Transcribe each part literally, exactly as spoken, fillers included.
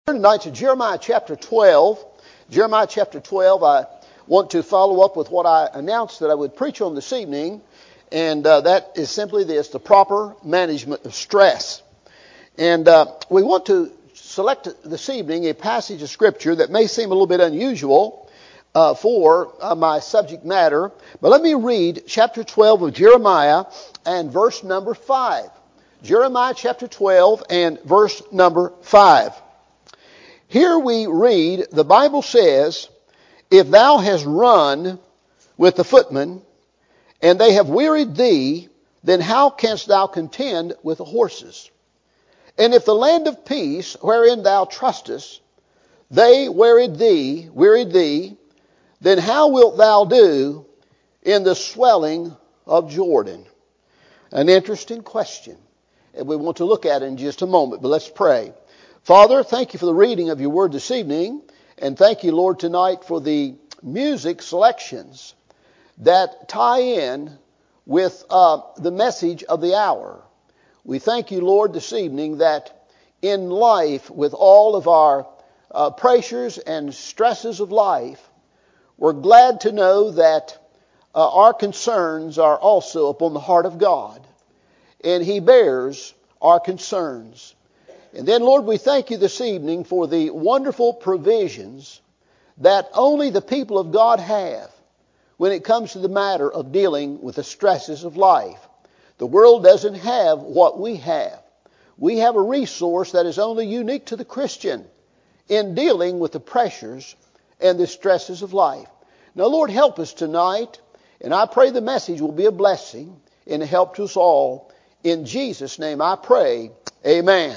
Tonight to Jeremiah chapter twelve. Jeremiah chapter twelve, I want to follow up with what I announced that I would preach on this evening, and uh, that is simply this, the proper management of stress. And uh, we want to select this evening a passage of Scripture that may seem a little bit unusual uh, for uh, my subject matter, but let me read chapter twelve of Jeremiah and verse number five. Jeremiah chapter twelve and verse number five. Here we read, the Bible says, if thou hast run with the footmen, and they have wearied thee, then how canst thou contend with the horses? And if the land of peace, wherein thou trustest, they wearied thee, wearied thee, then how wilt thou do in the swelling of Jordan? An interesting question, and we want to look at it in just a moment, but let's pray. Father, thank you for the reading of your word this evening, and thank you, Lord, tonight for the music selections that tie in with uh, the message of the hour. We thank you, Lord, this evening that in life, with all of our uh, pressures and stresses of life, we're glad to know that uh, our concerns are also upon the heart of God, and He bears our concerns. And then, Lord, we thank you this evening for the wonderful provisions that only the people of God have when it comes to the matter of dealing with the stresses of life. The world doesn't have what we have. We have a resource that is only unique to the Christian in dealing with the pressures and the stresses of life. Now, Lord, help us tonight, and I pray the message will be a blessing and a help to us all. In Jesus' name I pray, amen.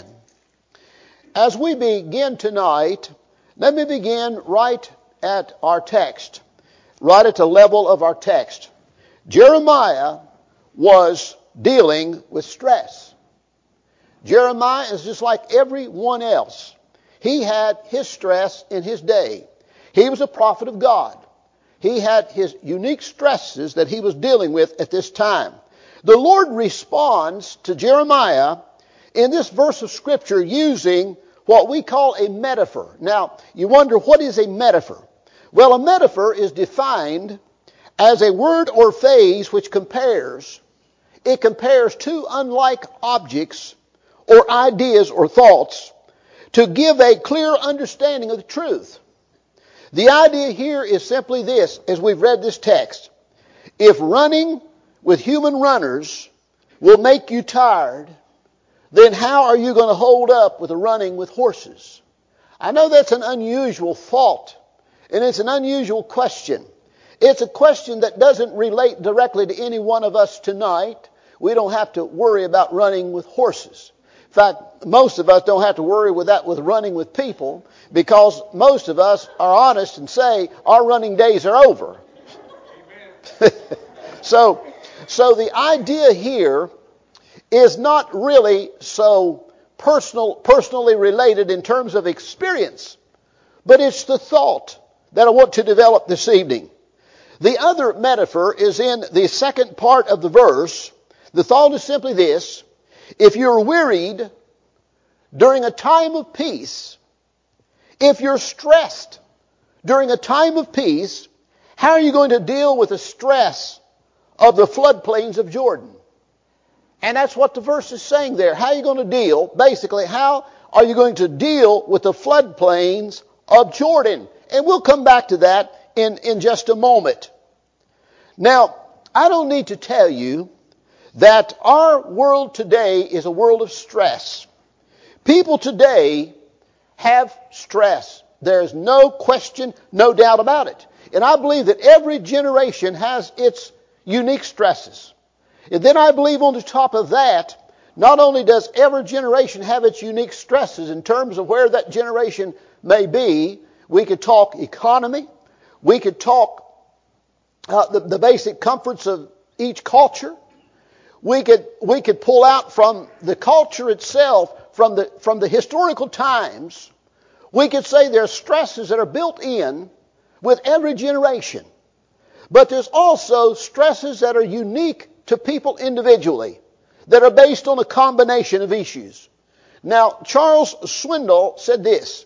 As we begin tonight, let me begin right at our text, right at the level of our text. Jeremiah was dealing with stress. Jeremiah is just like everyone else. He had his stress in his day. He was a prophet of God. He had his unique stresses that he was dealing with at this time. The Lord responds to Jeremiah in this verse of Scripture using what we call a metaphor. Now, you wonder, what is a metaphor? Well, a metaphor is defined as a word or phrase which compares. It compares two unlike objects or ideas or thoughts to give a clear understanding of the truth. The idea here is simply this, as we've read this text. If running with human runners will make you tired, then how are you going to hold up with the running with horses? I know that's an unusual thought, and it's an unusual question. It's a question that doesn't relate directly to any one of us tonight. We don't have to worry about running with horses. In fact, most of us don't have to worry with that with running with people, because most of us are honest and say our running days are over. so, so the idea here is not really so personal, personally related in terms of experience, but it's the thought that I want to develop this evening. The other metaphor is in the second part of the verse. The thought is simply this: if you're wearied during a time of peace, if you're stressed during a time of peace, how are you going to deal with the stress of the floodplains of Jordan? And that's what the verse is saying there. How are you going to deal, basically, how are you going to deal with the floodplains of Jordan? And we'll come back to that in, in just a moment. Now, I don't need to tell you that our world today is a world of stress. People today have stress. There's no question, no doubt about it. And I believe that every generation has its unique stresses. And then I believe on the top of that, not only does every generation have its unique stresses in terms of where that generation may be, we could talk economy, we could talk uh, the, the basic comforts of each culture, we could we could pull out from the culture itself, from the from the historical times, we could say there are stresses that are built in with every generation. But there's also stresses that are unique to people individually, that are based on a combination of issues. Now, Charles Swindoll said this: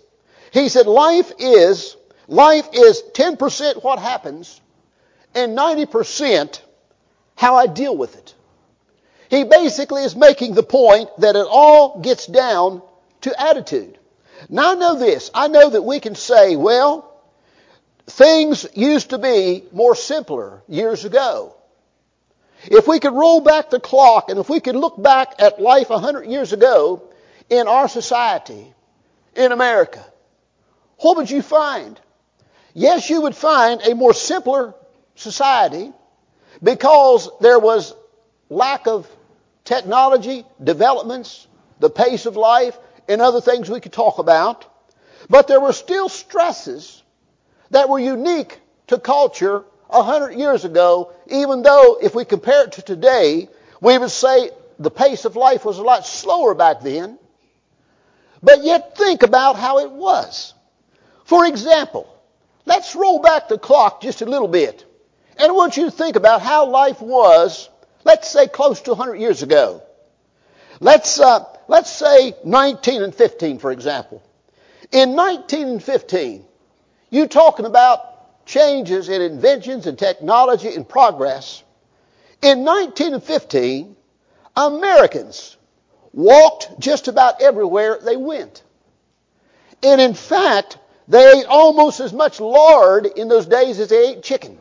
He said life is, life is ten percent what happens and ninety percent how I deal with it. He basically is making the point that it all gets down to attitude. Now I know this. I know that we can say, well, things used to be more simpler years ago. If we could roll back the clock and if we could look back at life a hundred years ago in our society, in America, what would you find? Yes, you would find a more simpler society because there was lack of technology, developments, the pace of life, and other things we could talk about. But there were still stresses that were unique to culture a hundred years ago, even though if we compare it to today, we would say the pace of life was a lot slower back then. But yet think about how it was. For example, let's roll back the clock just a little bit. And I want you to think about how life was, let's say close to a hundred years ago. Let's, uh, let's say nineteen and fifteen, for example. In nineteen and fifteen, you're talking about changes in inventions and technology and progress. In nineteen and fifteen, Americans walked just about everywhere they went. And in fact, they ate almost as much lard in those days as they ate chicken.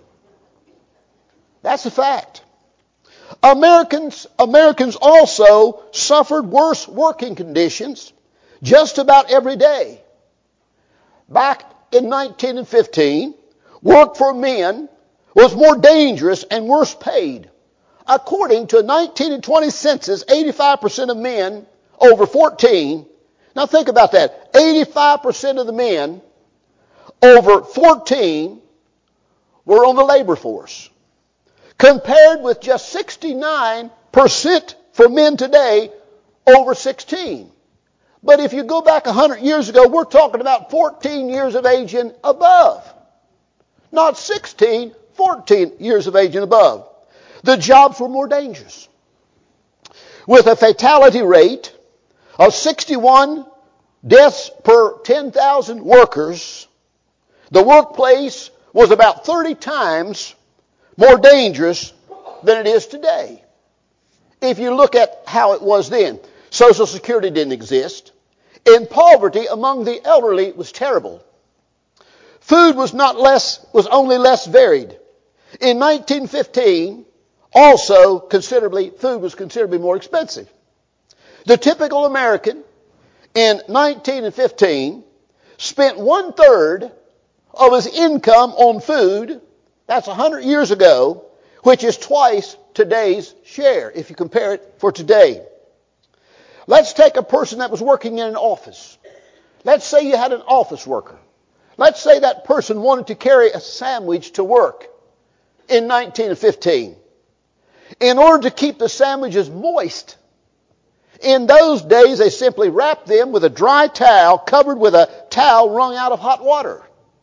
That's a fact. Americans, Americans also suffered worse working conditions just about every day. Back in nineteen and fifteen, work for men was more dangerous and worse paid. According to a nineteen and twenty census, eighty-five percent of men over fourteen, now think about that, eighty-five percent of the men over fourteen were on the labor force, compared with just sixty-nine percent for men today over sixteen. But if you go back one hundred years ago, we're talking about fourteen years of age and above. Not sixteen, fourteen years of age and above. The jobs were more dangerous. With a fatality rate of sixty-one deaths per ten thousand workers, the workplace was about thirty times more dangerous than it is today. If you look at how it was then, Social Security didn't exist, and poverty among the elderly was terrible. Food was not less, was only less varied. In nineteen fifteen, also considerably, food was considerably more expensive. The typical American in nineteen and fifteen spent one third of his income on food. That's a hundred years ago, which is twice today's share, if you compare it for today. Let's take a person that was working in an office. Let's say you had an office worker. Let's say that person wanted to carry a sandwich to work in nineteen and fifteen. In order to keep the sandwiches moist, in those days they simply wrapped them with a dry towel covered with a towel wrung out of hot water.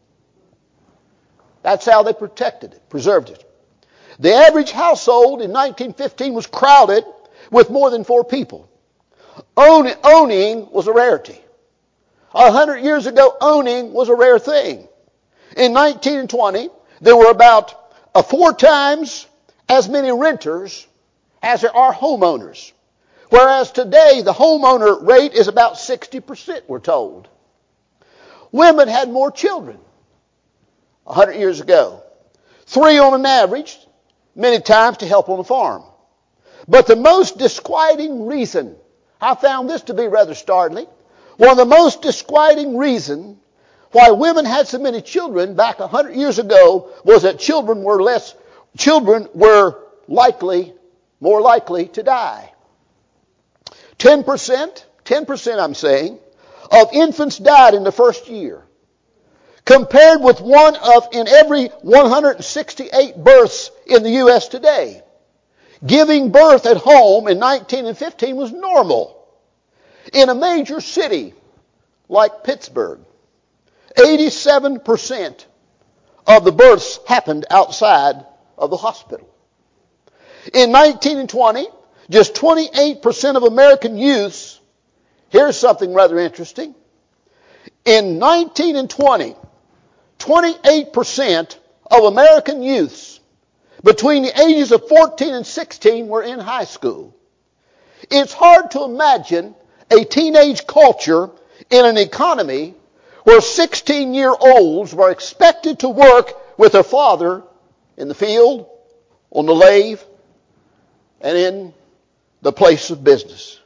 That's how they protected it, preserved it. The average household in nineteen fifteen was crowded with more than four people. Own, owning was a rarity. A hundred years ago, owning was a rare thing. In nineteen and twenty, there were about uh, four times as many renters as there are homeowners. Whereas today, the homeowner rate is about sixty percent, we're told. Women had more children a hundred years ago. Three on an average, many times to help on the farm. But the most disquieting reason, I found this to be rather startling, one of the most disquieting reasons why women had so many children back a hundred years ago was that children were less, children were likely, more likely to die. Ten percent, ten percent I'm saying, of infants died in the first year, compared with one of in every one hundred sixty-eight births in the U S today. Giving birth at home in nineteen and fifteen was normal. In a major city like Pittsburgh, eighty-seven percent of the births happened outside of the hospital. In nineteen and twenty, just twenty-eight percent of American youths, here's something rather interesting, In nineteen and twenty, twenty-eight percent of American youths between the ages of fourteen and sixteen were in high school. It's hard to imagine a teenage culture in an economy where sixteen-year-olds were expected to work with their father in the field, on the lathe, and in the place of business.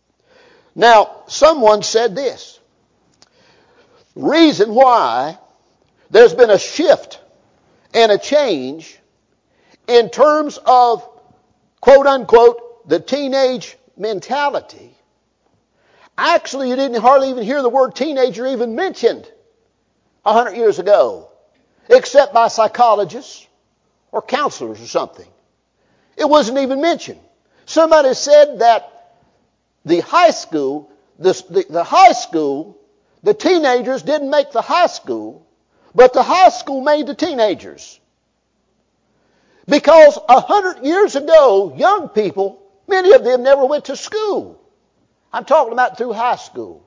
Now, someone said this. Reason why there's been a shift and a change in terms of, quote unquote, the teenage mentality. Actually, you didn't hardly even hear the word teenager even mentioned a hundred years ago, except by psychologists or counselors or something. It wasn't even mentioned. Somebody said that the high school, the, the, the high school, the teenagers didn't make the high school, but the high school made the teenagers. Because a hundred years ago, young people, many of them never went to school. I'm talking about through high school.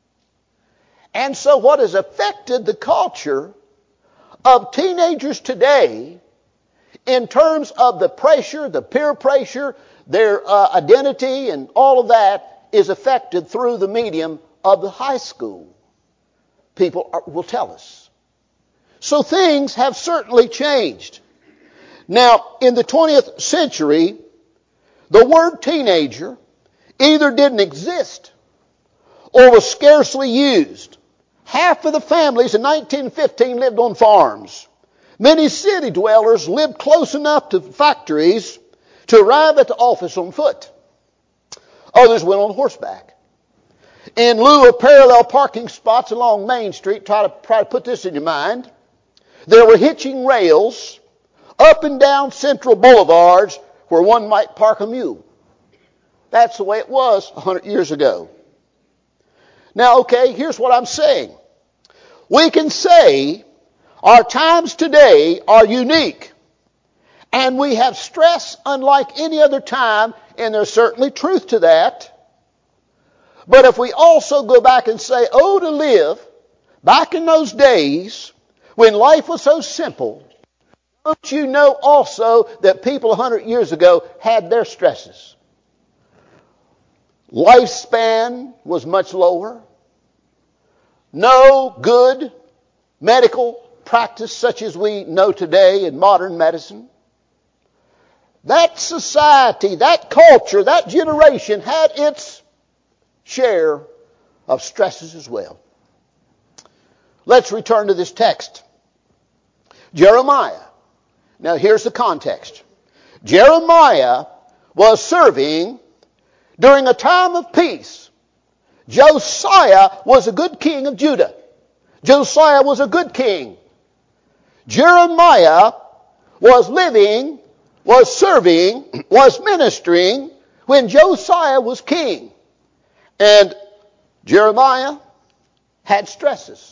And so what has affected the culture of teenagers today in terms of the pressure, the peer pressure, their uh, identity and all of that is affected through the medium of the high school. People are, will tell us. So things have certainly changed. Now, in the twentieth century, the word teenager either didn't exist or was scarcely used. Half of the families in nineteen fifteen lived on farms. Many city dwellers lived close enough to factories to arrive at the office on foot. Others went on horseback. In lieu of parallel parking spots along Main Street, try to, try to put this in your mind, there were hitching rails up and down central boulevards where one might park a mule. That's the way it was a hundred years ago. Now, okay, here's what I'm saying. We can say our times today are unique, and we have stress unlike any other time, and there's certainly truth to that. But if we also go back and say, oh, to live back in those days when life was so simple, don't you know also that people a hundred years ago had their stresses? Lifespan was much lower. No good medical practice such as we know today in modern medicine. That society, that culture, that generation had its share of stresses as well. Let's return to this text. Jeremiah. Now here's the context. Jeremiah was serving during a time of peace. Josiah was a good king of Judah. Josiah was a good king. Jeremiah was living, was serving, was ministering when Josiah was king. And Jeremiah had stresses.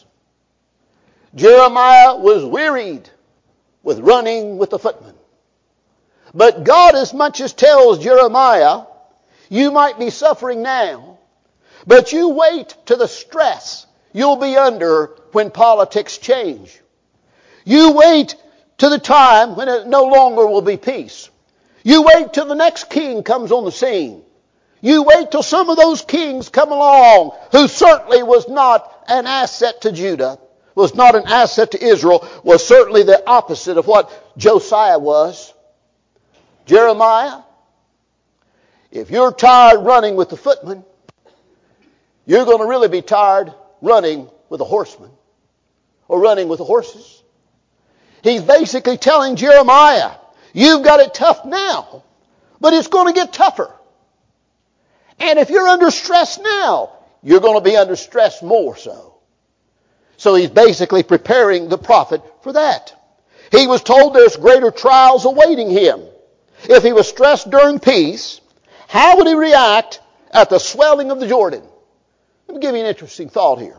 Jeremiah was wearied with running with the footmen. But God as much as tells Jeremiah, you might be suffering now, but you wait to the stress you'll be under when politics change. You wait to the time when it no longer will be peace. You wait till the next king comes on the scene. You wait till some of those kings come along who certainly was not an asset to Judah, was not an asset to Israel, was certainly the opposite of what Josiah was. Jeremiah, if you're tired running with the footmen, you're going to really be tired running with the horsemen or running with the horses. He's basically telling Jeremiah, you've got it tough now, but it's going to get tougher. And if you're under stress now, you're going to be under stress more so. So he's basically preparing the prophet for that. He was told there's greater trials awaiting him. If he was stressed during peace, how would he react at the swelling of the Jordan? Let me give you an interesting thought here.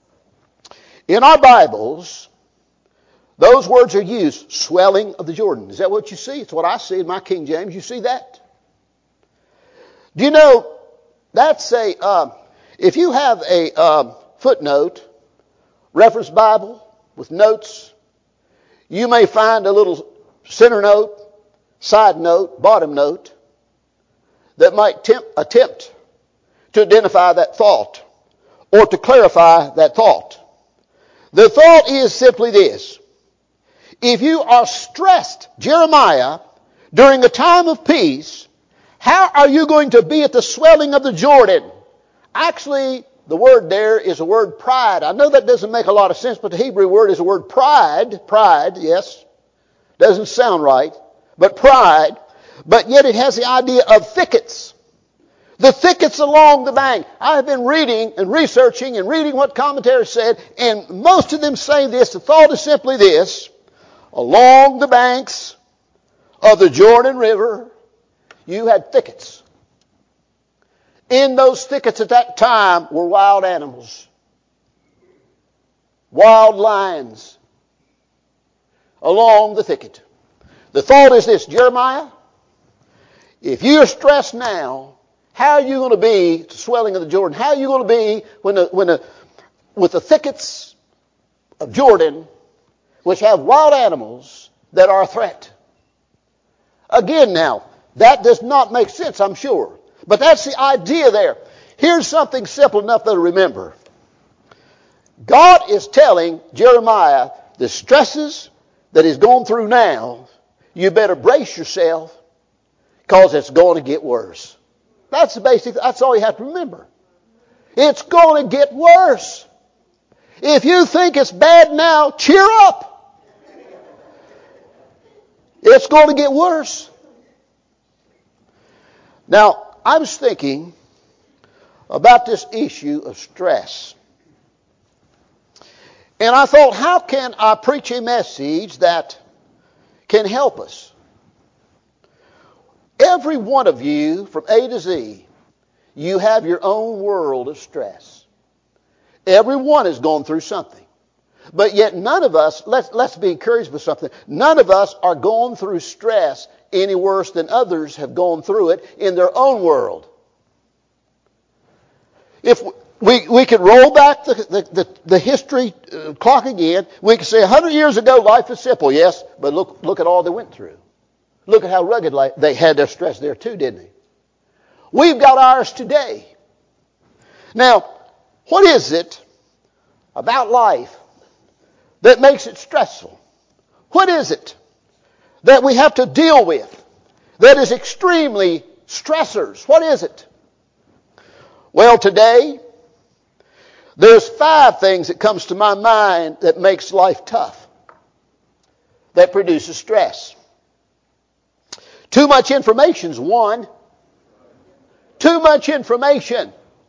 In our Bibles, those words are used, swelling of the Jordan. Is that what you see? It's what I see in my King James. You see that? Do you know, that's a, uh, if you have a uh, footnote reference Bible with notes, you may find a little center note, side note, bottom note that might tempt, attempt to identify that thought or to clarify that thought. The thought is simply this. If you are stressed, Jeremiah, during a time of peace, how are you going to be at the swelling of the Jordan? Actually, the word there is a word pride. I know that doesn't make a lot of sense, but the Hebrew word is a word pride. Pride, yes. Doesn't sound right, but pride. But yet it has the idea of thickets. The thickets along the bank. I have been reading and researching and reading what commentators said, and most of them say this. The thought is simply this. Along the banks of the Jordan River, you had thickets. In those thickets at that time were wild animals. Wild lions. Along the thicket. The thought is this, Jeremiah, if you're stressed now, how are you going to be at the swelling of the Jordan? How are you going to be when the, when the, with the thickets of Jordan, which have wild animals that are a threat? Again now, that does not make sense, I'm sure. But that's the idea there. Here's something simple enough to remember. God is telling Jeremiah the stresses that he's going through now, you better brace yourself because it's going to get worse. That's the basic, that's all you have to remember. It's going to get worse. If you think it's bad now, cheer up. It's going to get worse. Now, I was thinking about this issue of stress. And I thought, how can I preach a message that can help us? Every one of you, from A to Z, you have your own world of stress. Everyone has gone through something. But yet none of us, let's, let's be encouraged with something, none of us are going through stress any worse than others have gone through it in their own world. If we, we could roll back the, the, the, the history uh, clock again, we could say one hundred years ago life is simple, yes, but look, look at all they went through. Look at how rugged life, they had their stress there too, didn't they? We've got ours today. Now, what is it about life that makes it stressful? What is it that we have to deal with that is extremely stressors? What is it? Well, today, there's five things that comes to my mind that makes life tough, that produces stress. Too much information is one. Too much information.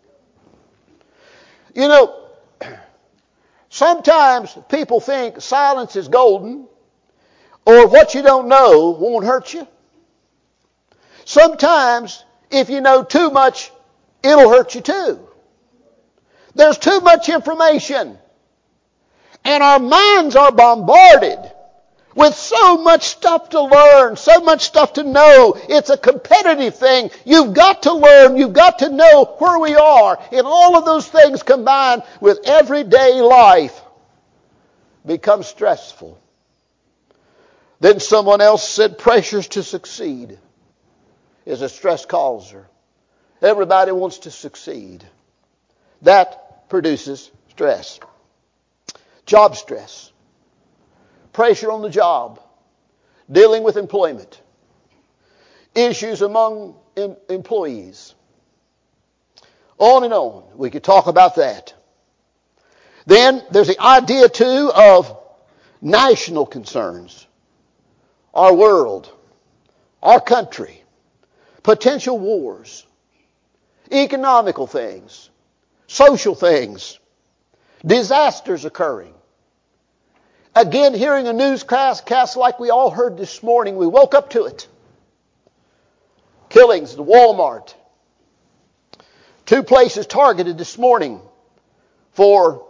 You know, sometimes people think silence is golden, or what you don't know won't hurt you. Sometimes, if you know too much, it'll hurt you too. There's too much information. And our minds are bombarded with so much stuff to learn, so much stuff to know. It's a competitive thing. You've got to learn. You've got to know where we are. And all of those things combined with everyday life become stressful. Then someone else said pressures to succeed is a stress causer. Everybody wants to succeed. That produces stress. Job stress. Pressure on the job. Dealing with employment. Issues among em- employees. On and on. We could talk about that. Then there's the idea too of national concerns. Our world. Our country. Potential wars. Economical things. Social things. Disasters occurring. Again, hearing a newscast like we all heard this morning, we woke up to it. Killings at Walmart. Two places targeted this morning for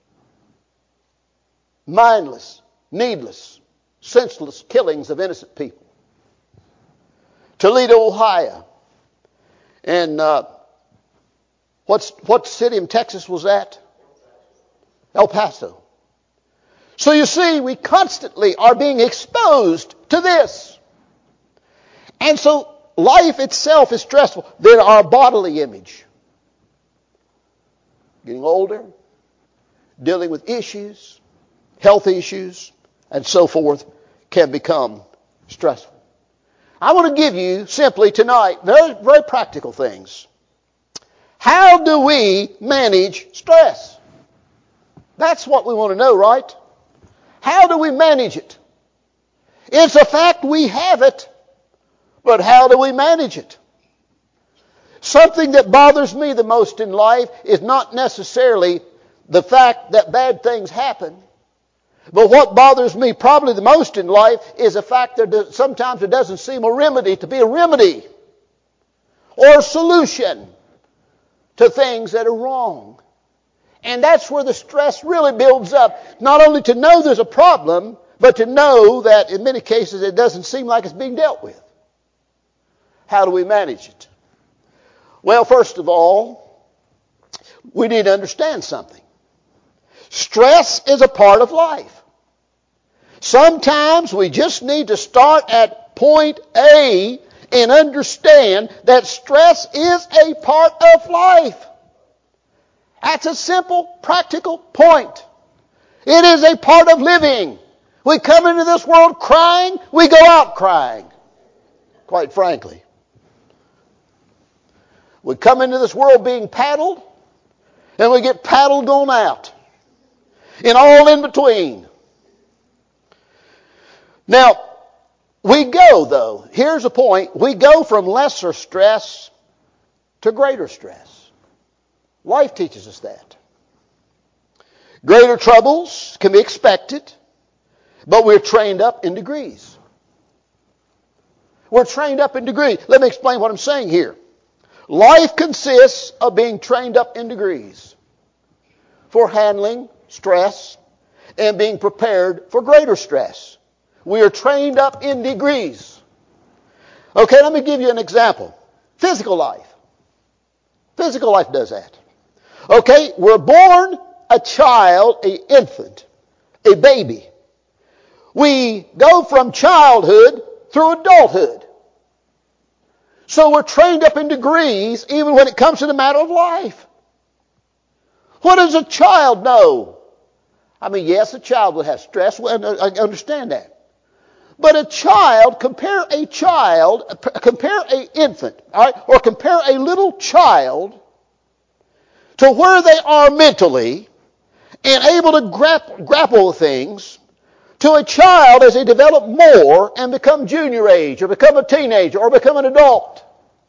mindless, needless, senseless killings of innocent people. Toledo, Ohio. And uh, what's what city in Texas was that? El Paso. So you see, we constantly are being exposed to this. And so life itself is stressful. Then our bodily image. Getting older, dealing with issues, health issues, and so forth can become stressful. I want to give you simply tonight very, very practical things. How do we manage stress? That's what we want to know, right? How do we manage it? It's a fact we have it, but how do we manage it? Something that bothers me the most in life is not necessarily the fact that bad things happen, but what bothers me probably the most in life is the fact that sometimes there doesn't seem a remedy to be a remedy or a solution to things that are wrong. And that's where the stress really builds up. Not only to know there's a problem, but to know that in many cases it doesn't seem like it's being dealt with. How do we manage it? Well, first of all, we need to understand something. Stress is a part of life. Sometimes we just need to start at point A and understand that stress is a part of life. That's a simple, practical point. It is a part of living. We come into this world crying, we go out crying, quite frankly. We come into this world being paddled, and we get paddled on out. And all in between. Now, we go, though, here's the point, we go from lesser stress to greater stress. Life teaches us that. Greater troubles can be expected, but we're trained up in degrees. We're trained up in degrees. Let me explain what I'm saying here. Life consists of being trained up in degrees for handling stress and being prepared for greater stress. We are trained up in degrees. Okay, let me give you an example. Physical life. Physical life does that. Okay, we're born a child, an infant, a baby. We go from childhood through adulthood. So we're trained up in degrees even when it comes to the matter of life. What does a child know? I mean, yes, a child will have stress. I understand that. But a child, compare a child, compare an infant, all right, or compare a little child to where they are mentally and able to grap- grapple with things to a child as they develop more and become junior age or become a teenager or become an adult.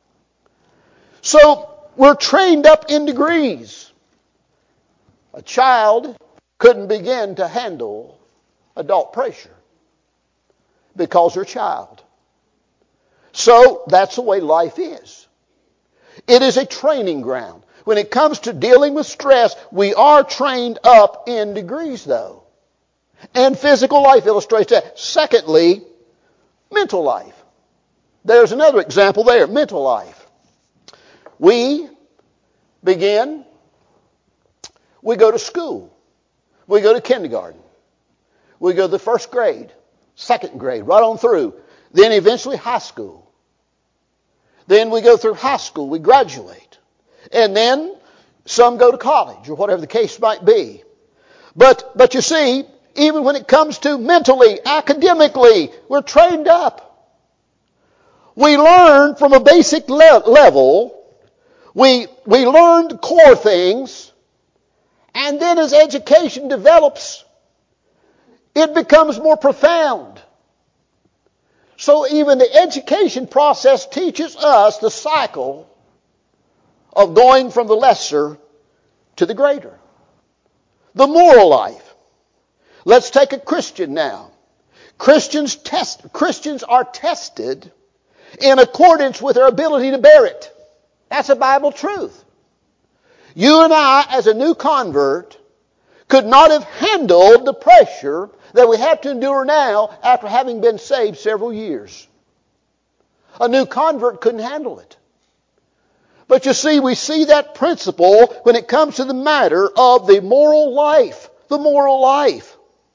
So we're trained up in degrees. A child couldn't begin to handle adult pressure because they're a child. So that's the way life is. It is a training ground. When it comes to dealing with stress, we are trained up in degrees, though. And physical life illustrates that. Secondly, mental life. There's another example there, mental life. We begin, we go to school. We go to kindergarten. We go to the first grade, second grade, right on through. Then eventually high school. Then we go through high school, we graduate. And then some go to college or whatever the case might be. But, but you see, even when it comes to mentally, academically, we're trained up. We learn from a basic le- level. We, we learn core things. And then as education develops, it becomes more profound. So even the education process teaches us the cycle of going from the lesser to the greater. The moral life. Let's take a Christian now. Christians test, Christians are tested in accordance with their ability to bear it. That's a Bible truth. You and I, as a new convert, could not have handled the pressure that we have to endure now after having been saved several years. A new convert couldn't handle it. But you see, we see that principle when it comes to the matter of the moral life. The moral life.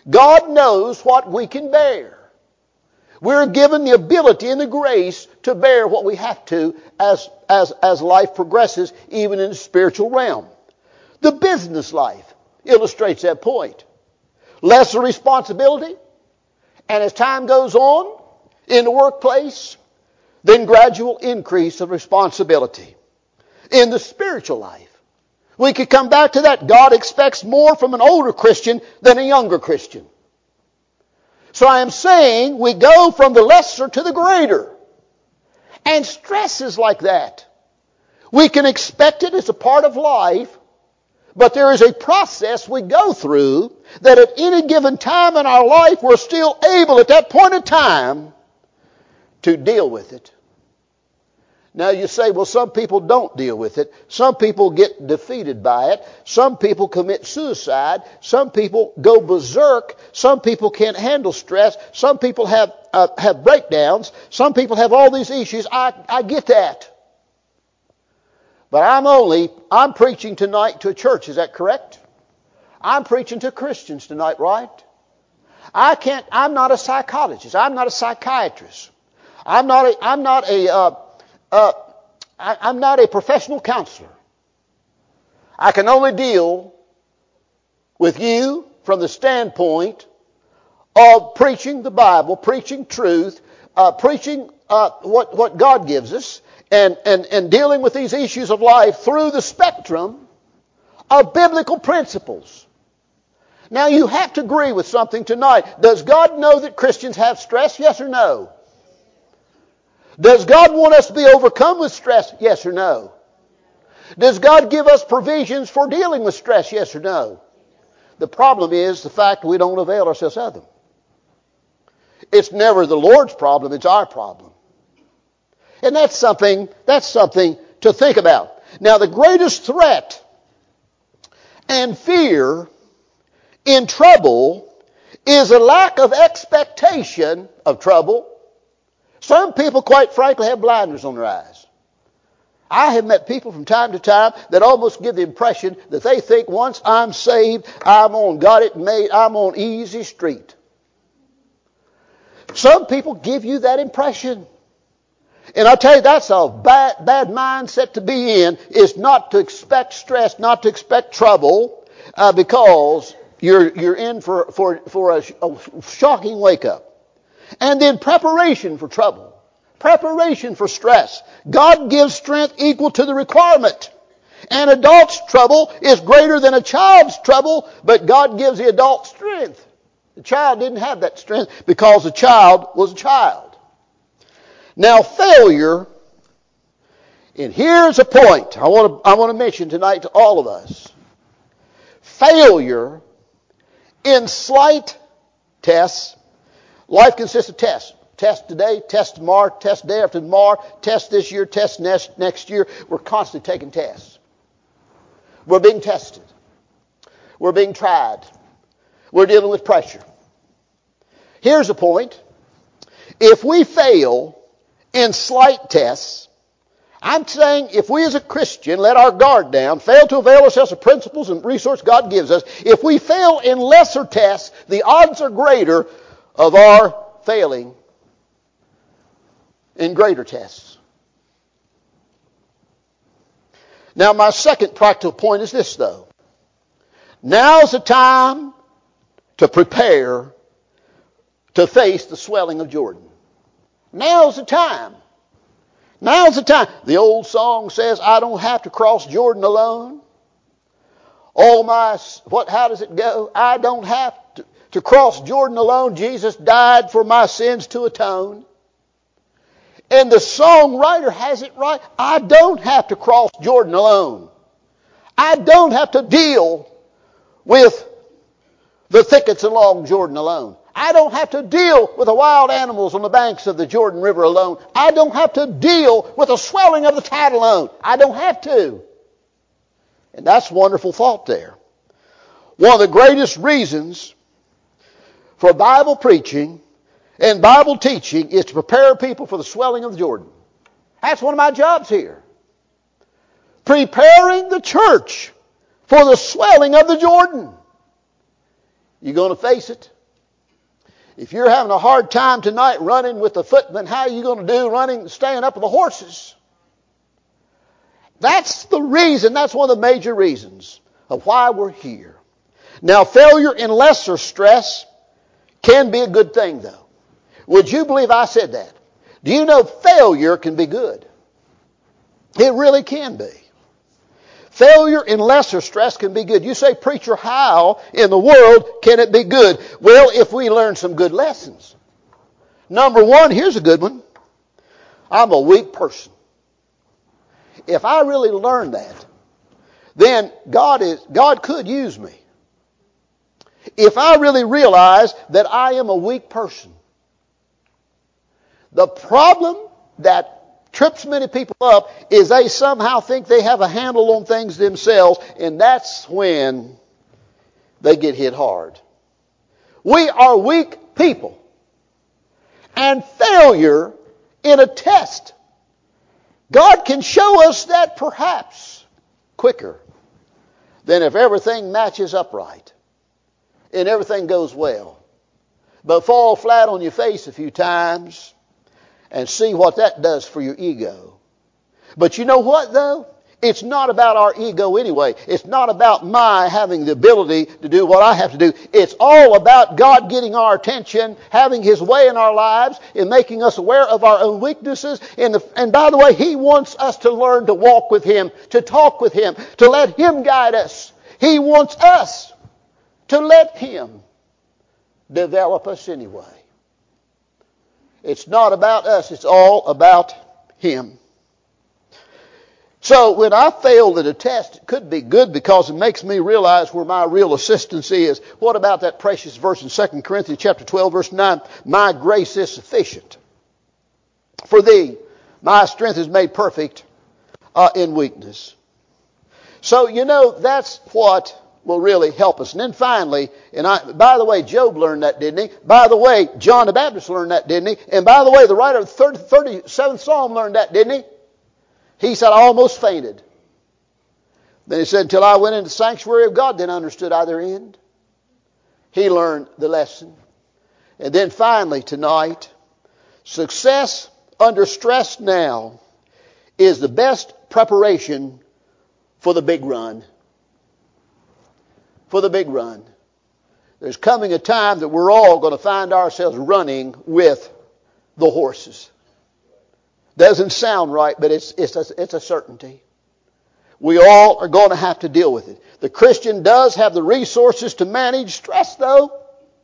God knows what we can bear. We're given the ability and the grace to bear what we have to as, as, as life progresses, even in the spiritual realm. The business life illustrates that point. Lesser responsibility, and as time goes on in the workplace, then gradual increase of responsibility. In the spiritual life, we could come back to that. God expects more from an older Christian than a younger Christian. So I am saying we go from the lesser to the greater. And stress is like that. We can expect it as a part of life, but there is a process we go through that at any given time in our life we're still able at that point in time to deal with it. Now you say, well, some people don't deal with it. Some people get defeated by it. Some people commit suicide. Some people go berserk. Some people can't handle stress. Some people have uh, have breakdowns. Some people have all these issues. I, I get that. But I'm only, I'm preaching tonight to a church. Is that correct? I'm preaching to Christians tonight, right? I can't, I'm not a psychologist. I'm not a psychiatrist. I'm not a, I'm not a, uh, Uh, I, I'm not a professional counselor. I can only deal with you from the standpoint of preaching the Bible, preaching truth, uh, preaching uh, what, what God gives us, and, and, and dealing with these issues of life through the spectrum of biblical principles. Now you have to agree with something tonight. Does God know that Christians have stress? Yes or no? Does God want us to be overcome with stress? Yes or no? Does God give us provisions for dealing with stress? Yes or no? The problem is the fact we don't avail ourselves of them. It's never the Lord's problem, it's our problem. And that's something, that's something to think about. Now the greatest threat and fear in trouble is a lack of expectation of trouble. Some people, quite frankly, have blinders on their eyes. I have met people from time to time that almost give the impression that they think once I'm saved, I'm on got it made, I'm on easy street. Some people give you that impression. And I tell you, that's a bad, bad mindset to be in, is not to expect stress, not to expect trouble, uh, because you're, you're in for, for, for a, a shocking wake-up. And then preparation for trouble. Preparation for stress. God gives strength equal to the requirement. An adult's trouble is greater than a child's trouble, but God gives the adult strength. The child didn't have that strength because the child was a child. Now failure, and here's a point I want to, I want to mention tonight to all of us. Failure in slight tests. Life consists of tests. Test today, test tomorrow, test day after tomorrow, test this year, test next, next year. We're constantly taking tests. We're being tested. We're being tried. We're dealing with pressure. Here's the point. If we fail in slight tests, I'm saying if we as a Christian let our guard down, fail to avail ourselves of principles and resources God gives us, if we fail in lesser tests, the odds are greater of our failing in greater tests. Now my second practical point is this though. Now's the time to prepare to face the swelling of Jordan. Now's the time. Now's the time. The old song says, I don't have to cross Jordan alone. Oh my, what, how does it go? I don't have to To cross Jordan alone. Jesus died for my sins to atone. And the songwriter has it right. I don't have to cross Jordan alone. I don't have to deal with the thickets along Jordan alone. I don't have to deal with the wild animals on the banks of the Jordan River alone. I don't have to deal with the swelling of the tide alone. I don't have to. And that's a wonderful thought there. One of the greatest reasons for Bible preaching and Bible teaching is to prepare people for the swelling of the Jordan. That's one of my jobs here. Preparing the church for the swelling of the Jordan. You're going to face it. If you're having a hard time tonight running with the footmen, how are you going to do running, staying up with the horses? That's the reason, that's one of the major reasons of why we're here. Now, failure in lesser stress can be a good thing, though. Would you believe I said that? Do you know failure can be good? It really can be. Failure in lesser stress can be good. You say, preacher, how in the world can it be good? Well, if we learn some good lessons. Number one, here's a good one. I'm a weak person. If I really learn that, then God is God could use me. If I really realize that I am a weak person. The problem that trips many people up is they somehow think they have a handle on things themselves, and that's when they get hit hard. We are weak people. And failure in a test, God can show us that perhaps quicker than if everything matches up right and everything goes well. But fall flat on your face a few times and see what that does for your ego. But you know what, though? It's not about our ego anyway. It's not about my having the ability to do what I have to do. It's all about God getting our attention, having His way in our lives, and making us aware of our own weaknesses. And, the, and by the way, He wants us to learn to walk with Him, to talk with Him, to let Him guide us. He wants us to let Him develop us anyway. It's not about us. It's all about Him. So when I fail at a test, it could be good because it makes me realize where my real assistance is. What about that precious verse in Second Corinthians chapter twelve, verse nine? My grace is sufficient for thee. My strength is made perfect uh, in weakness. So, you know, that's what will really help us. And then finally, and I, by the way, Job learned that, didn't he? By the way, John the Baptist learned that, didn't he? And by the way, the writer of the thirty-seventh Psalm learned that, didn't he? He said, I almost fainted. Then he said, until I went into the sanctuary of God, then I understood either end. He learned the lesson. And then finally tonight, success under stress now is the best preparation for the big run. For the big run. There's coming a time that we're all going to find ourselves running with the horses. Doesn't sound right, but it's, it's, a, it's a certainty. We all are going to have to deal with it. The Christian does have the resources to manage stress, though.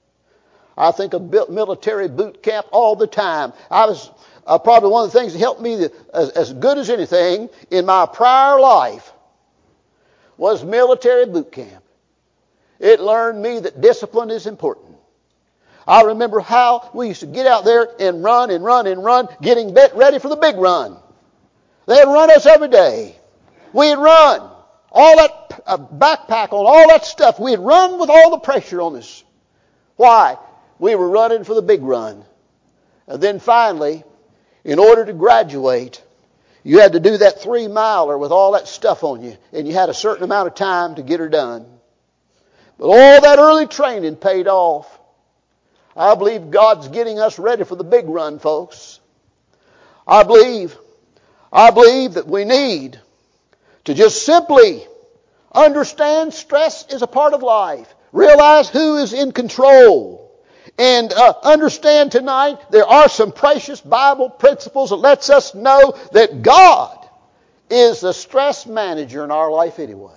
I think of military boot camp all the time. I was uh, probably one of the things that helped me as, as good as anything in my prior life was military boot camp. It learned me that discipline is important. I remember how we used to get out there and run and run and run, getting ready for the big run. They'd run us every day. We'd run. All that uh, backpack on, all that stuff. We'd run with all the pressure on us. Why? We were running for the big run. And then finally, in order to graduate, you had to do that three miler with all that stuff on you. And you had a certain amount of time to get her done. But all that early training paid off. I believe God's getting us ready for the big run, folks. I believe, I believe that we need to just simply understand stress is a part of life. Realize who is in control. And uh, understand tonight there are some precious Bible principles that lets us know that God is the stress manager in our life anyway.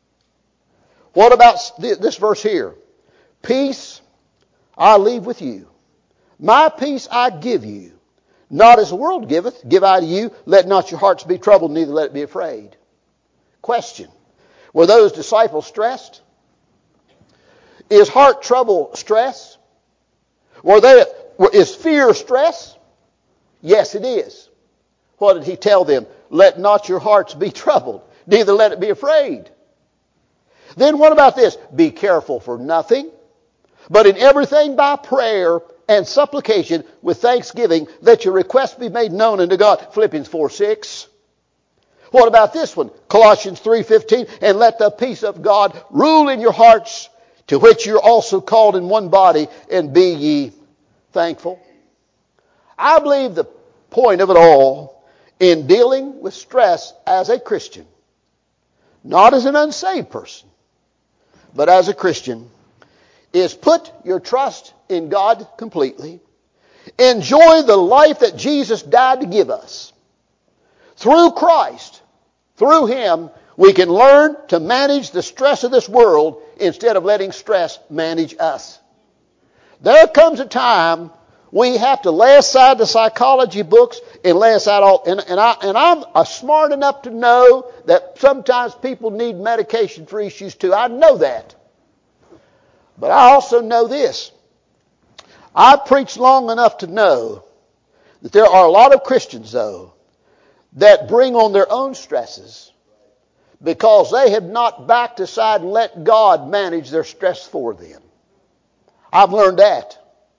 What about this verse here? Peace I leave with you. My peace I give you. Not as the world giveth, give I to you. Let not your hearts be troubled, neither let it be afraid. Question. Were those disciples stressed? Is heart trouble stress? Were they, is fear stress? Yes, it is. What did he tell them? Let not your hearts be troubled, neither let it be afraid. Then what about this? Be careful for nothing, but in everything by prayer and supplication with thanksgiving, let your requests be made known unto God. Philippians four six. What about this one? Colossians three fifteen. And let the peace of God rule in your hearts, to which you're also called in one body, and be ye thankful. I believe the point of it all in dealing with stress as a Christian, not as an unsaved person, but as a Christian, is put your trust in God completely. Enjoy the life that Jesus died to give us. Through Christ, through Him, we can learn to manage the stress of this world instead of letting stress manage us. There comes a time we have to lay aside the psychology books and lay aside all. And, and, I, and I'm uh, smart enough to know that sometimes people need medication for issues too. I know that. But I also know this. I've preached long enough to know that there are a lot of Christians, though, that bring on their own stresses because they have not backed aside and let God manage their stress for them. I've learned that.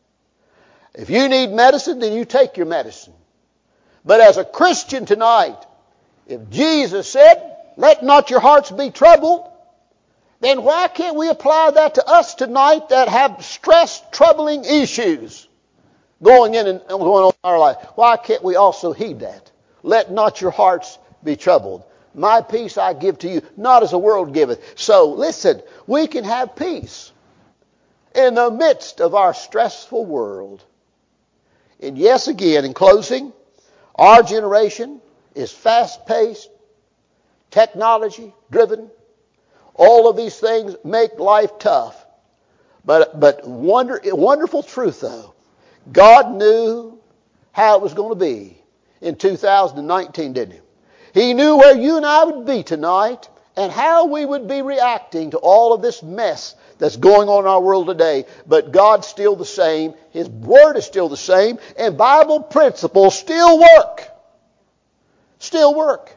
If you need medicine, then you take your medicine. But as a Christian tonight, if Jesus said, let not your hearts be troubled, then why can't we apply that to us tonight that have stress, troubling issues going in and going on in our life? Why can't we also heed that? Let not your hearts be troubled. My peace I give to you, not as the world giveth. So listen, we can have peace in the midst of our stressful world. And yes, again, in closing, our generation is fast-paced, technology-driven. All of these things make life tough. But but wonder, wonderful truth, though. God knew how it was going to be in two thousand nineteen, didn't He? He knew where you and I would be tonight and how we would be reacting to all of this mess that's going on in our world today. But God's still the same. His Word is still the same. And Bible principles still work. Still work.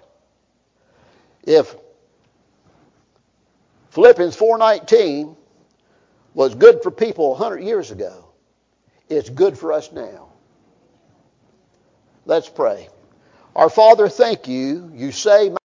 If Philippians four nineteen was good for people one hundred years ago, it's good for us now. Let's pray. Our Father, thank you. You say,